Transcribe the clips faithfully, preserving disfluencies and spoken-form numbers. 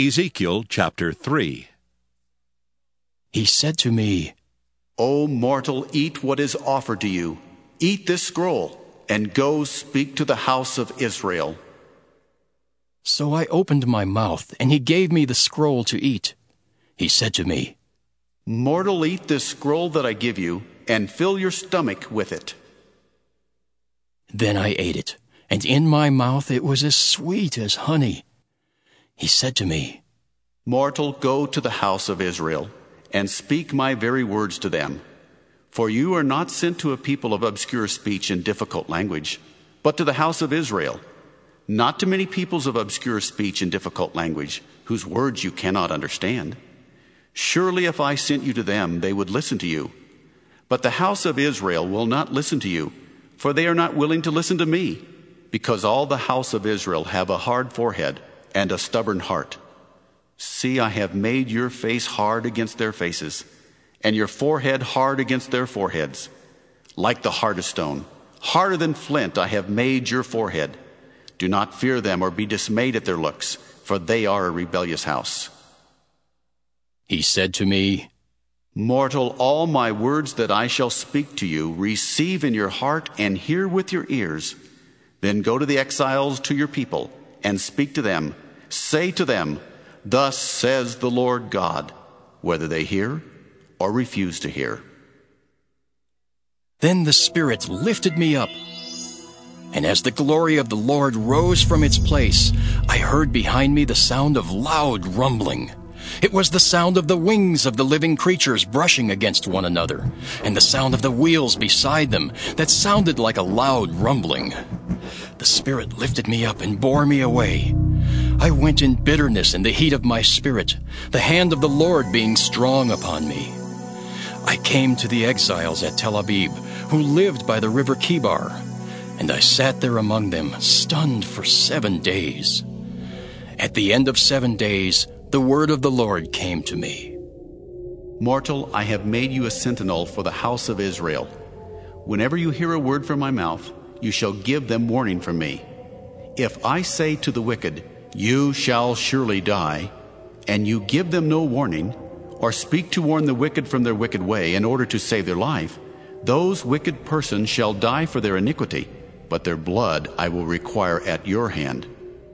Ezekiel chapter three. He said to me, O mortal, eat what is offered to you. Eat this scroll, and go speak to the house of Israel. So I opened my mouth, and he gave me the scroll to eat. He said to me, Mortal, eat this scroll that I give you, and fill your stomach with it. Then I ate it, and in my mouth it was as sweet as honey. He said to me, Mortal, go to the house of Israel, and speak my very words to them. For you are not sent to a people of obscure speech and difficult language, but to the house of Israel, not to many peoples of obscure speech and difficult language, whose words you cannot understand. Surely if I sent you to them, they would listen to you. But the house of Israel will not listen to you, for they are not willing to listen to me, because all the house of Israel have a hard forehead and a stubborn heart. See, I have made your face hard against their faces, and your forehead hard against their foreheads. Like the hardest stone, harder than flint, I have made your forehead. Do not fear them or be dismayed at their looks, for they are a rebellious house. He said to me, Mortal, all my words that I shall speak to you, receive in your heart and hear with your ears. Then go to the exiles, to your people, and speak to them. Say to them, Thus says the Lord God, whether they hear or refuse to hear. Then the Spirit lifted me up, and as the glory of the Lord rose from its place, I heard behind me the sound of loud rumbling. It was the sound of the wings of the living creatures brushing against one another, and the sound of the wheels beside them that sounded like a loud rumbling. The Spirit lifted me up and bore me away. I went in bitterness in the heat of my spirit, the hand of the Lord being strong upon me. I came to the exiles at Tel Abib, who lived by the river Kibar, and I sat there among them, stunned for seven days. At the end of seven days, the word of the Lord came to me. Mortal, I have made you a sentinel for the house of Israel. Whenever you hear a word from my mouth, you shall give them warning from me. If I say to the wicked, You shall surely die, and you give them no warning, or speak to warn the wicked from their wicked way in order to save their life, those wicked persons shall die for their iniquity, but their blood I will require at your hand.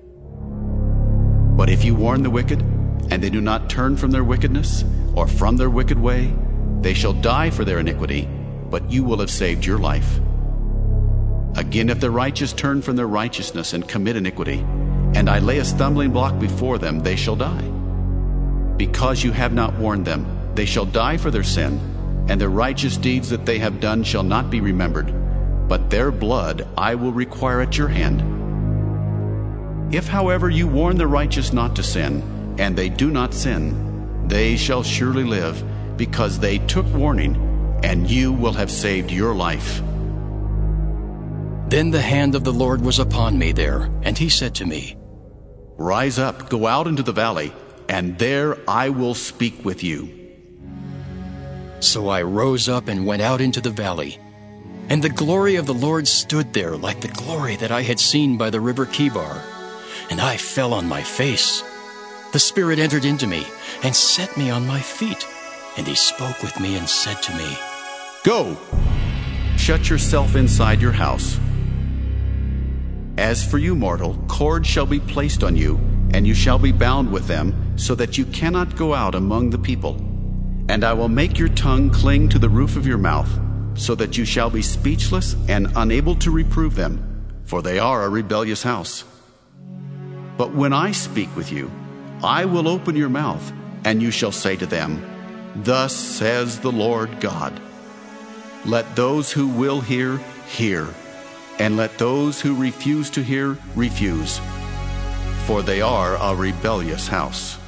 But if you warn the wicked, and they do not turn from their wickedness, or from their wicked way, they shall die for their iniquity, but you will have saved your life. Again, if the righteous turn from their righteousness and commit iniquity, and I lay a stumbling block before them, they shall die. Because you have not warned them, they shall die for their sin, and their righteous deeds that they have done shall not be remembered, but their blood I will require at your hand. If, however, you warn the righteous not to sin, and they do not sin, they shall surely live, because they took warning, and you will have saved your life. Then the hand of the Lord was upon me there, and he said to me, Rise up, go out into the valley, and there I will speak with you. So I rose up and went out into the valley, and the glory of the Lord stood there like the glory that I had seen by the river Kibar, and I fell on my face. The Spirit entered into me and set me on my feet, and he spoke with me and said to me, Go, shut yourself inside your house. As for you, mortal, cords shall be placed on you, and you shall be bound with them, so that you cannot go out among the people. And I will make your tongue cling to the roof of your mouth, so that you shall be speechless and unable to reprove them, for they are a rebellious house. But when I speak with you, I will open your mouth, and you shall say to them, Thus says the Lord God. Let those who will hear, hear, and let those who refuse to hear, refuse, for they are a rebellious house.